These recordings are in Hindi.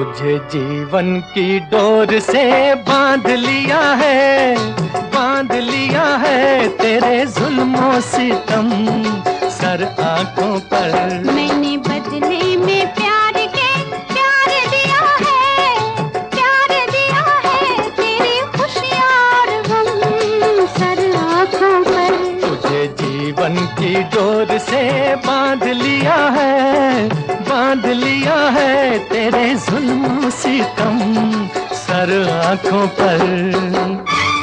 तुझे जीवन की डोर से बांध लिया है, बांध लिया है तेरे जुल्मों सितम सर आंखों पर। मैंने बदले में प्यार के प्यार दिया है, प्यार दिया है तेरी खुशियाँ और गम सर आंखों पर। तुझे जीवन की डोर से बांध लिया है, बांध लिया है तेरे जुल्म सितम सर आंखों पर।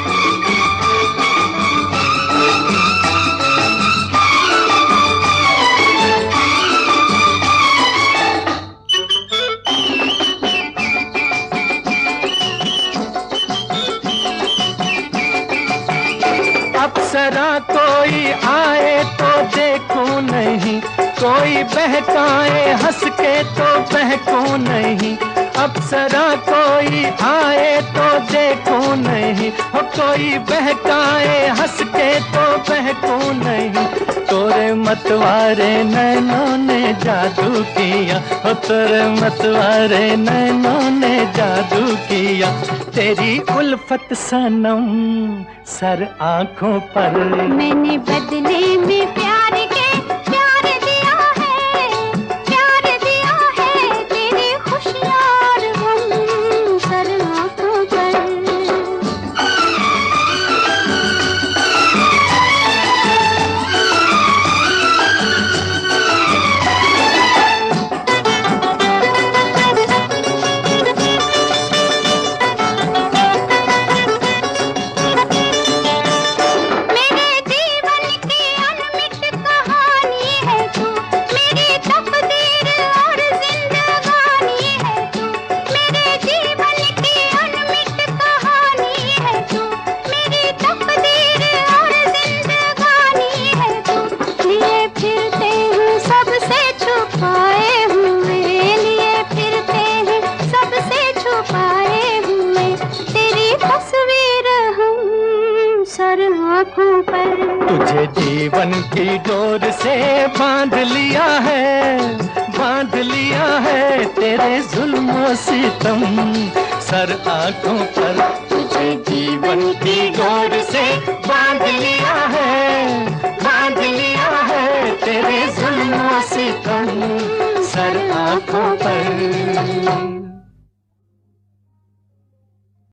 अप्सरा कोई आए तो देखूं नहीं, कोई बहकाए हंस के तो बहकूं नहीं। अप्सरा कोई आए तो देखूं नहीं, हो कोई बहकाए हंस के तो बहकूं नहीं। तोरे मतवारे नैनों ने जादू किया, हो तोरे मतवारे नैनों ने जादू किया। तेरी उल्फत सनम सर आंखों पर। मैंने बदले में प्यार के प्यार दिया है, प्यार दिया है तेरी खुशियाँ और गम सर आंखों पर। आँखों पर तुझे जीवन की डोर से बांध लिया है, बांध लिया है तेरे जुल्म सितम सर आंखों पर। तुझे जीवन की डोर से बांध लिया है, बांध लिया है तेरे जुल्म सितम सर आंखों पर।